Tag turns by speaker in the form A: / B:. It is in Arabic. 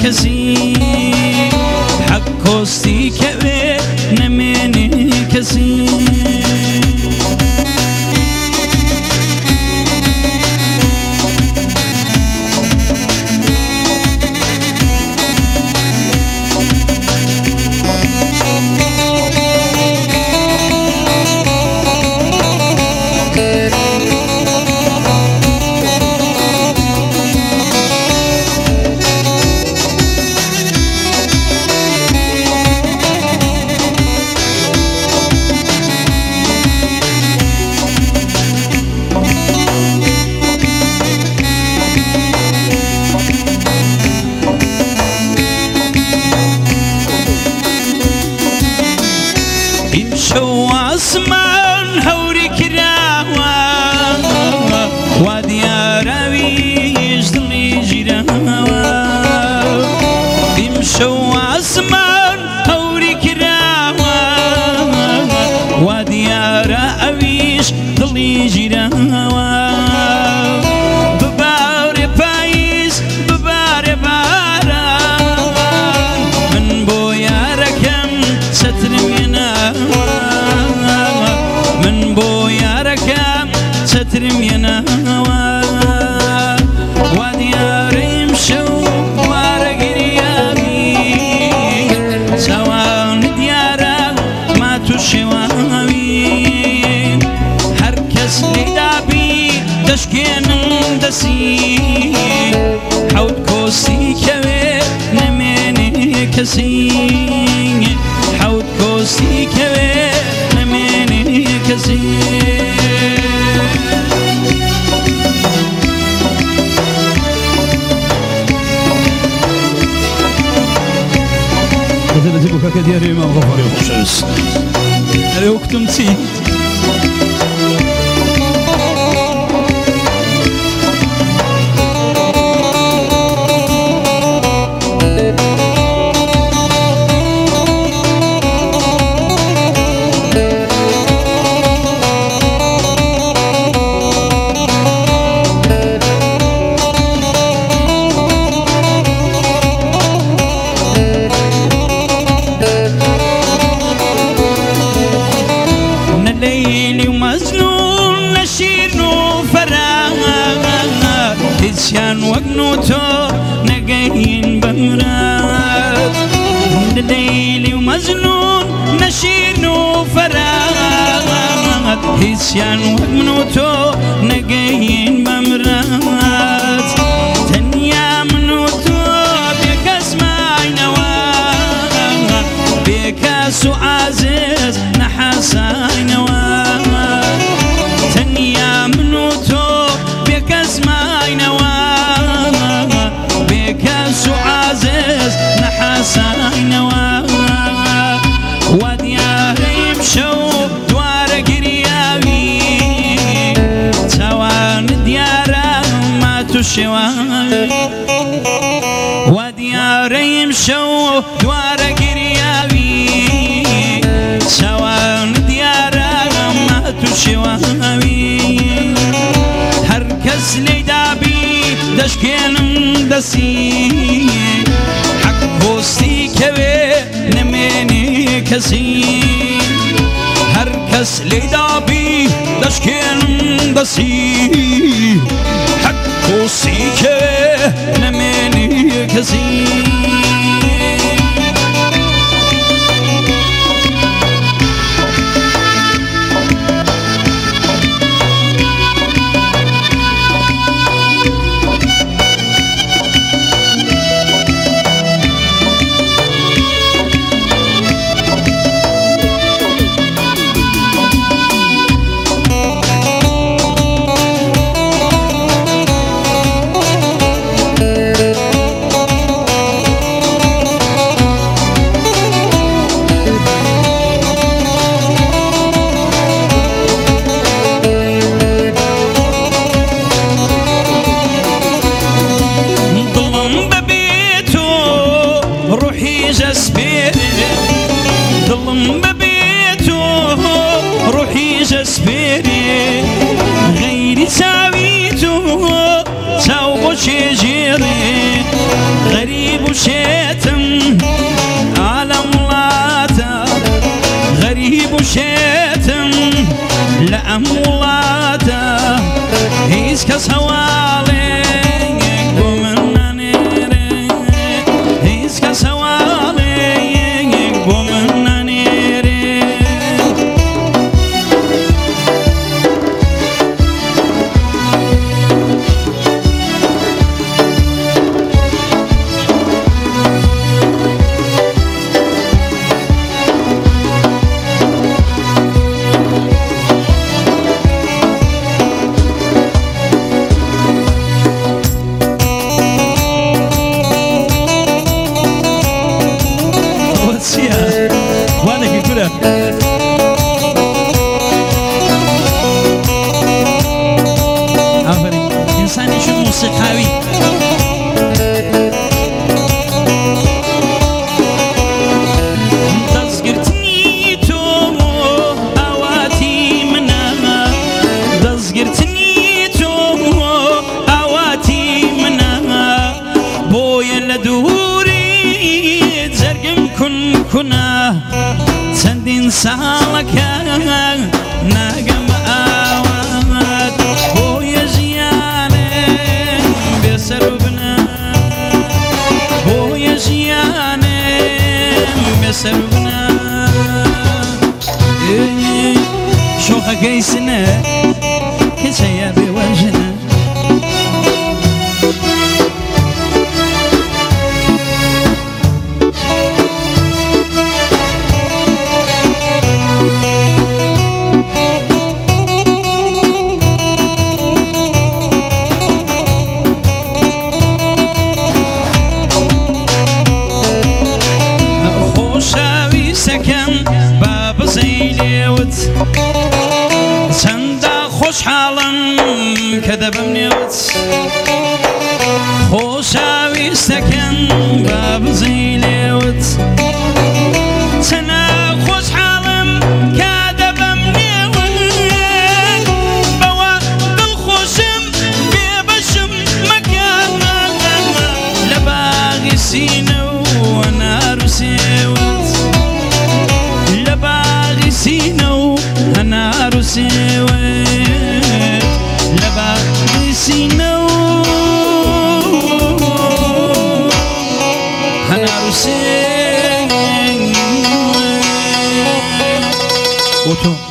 A: كسي حق وستي كبير نميني كسي شو اسمان هوري كراوا وديار ويش ضلي جراوا يمشو اسمان هوري كراوا وديار ويش ضلي جراوا ببار بايس ببار باران من بويا ركم ستر منا من بويا ركم ستر منا وديار يمشو ورقريابي سواء ديارا ما تشواوي هركس لدابي تشكين دسي حوت كوسي كبير نميني كسي حوت كوسي كبير نميني كسي
B: مثل تبوك كدير ما غفر يخشس هل وقتم تي
A: ليلي ومجنون نشير وفراغ تسيان وقنوتو نقاين بمرات ليلي ومجنون نشير وفراغ تسيان وقنوتو نقاين بمرات تنيا منوتو بكاس ماي نواه بكاس عزيز نحاساي نواه تنيا منوتو بكاس ماي نواه بكاس عزيز نحاساي نواه ودياري يمشو دوار قرياوي توان ديارا ما تشواوي ودياري يمشو دوار قرياوي سوان ديارا ما تشواوي هركس لدابي دشكين دسي حق وستي كبير نميني كسي هركس لدابي دشكين دسي حق وستي كبير نميني كسي لدوري زرقم كنا سندين سالك ناقم آوات هو يجياني بسربنا هو يجياني بسربنا شوخة قيسنا كسيا بوجهنا خوشاوي سكن باب زيليوت سندا خوش حالا كذب منيوت خوشاوي سكن باب زيليوت سنا خوش حالا كذب منيوت بوا دل خوشم بيبشم مكان لباغي سينو ونار سيوت لباغي سينو هنار سيوت لباغي سينو هنار سيوت